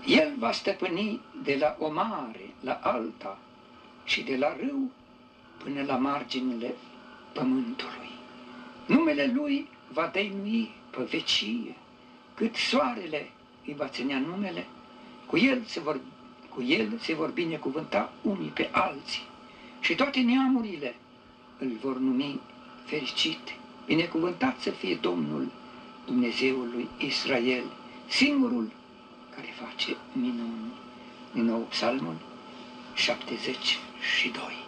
El va stăpâni de la o mare la alta și de la râu până la marginile pământului. Numele Lui va dăinui pe vecie, cât soarele îi va ținea numele, cu el se vor binecuvânta unii pe alții și toate neamurile îl vor numi fericit. Binecuvântat să fie Domnul, Dumnezeul lui Israel, singurul care face minuni. Din nou Psalmul 72.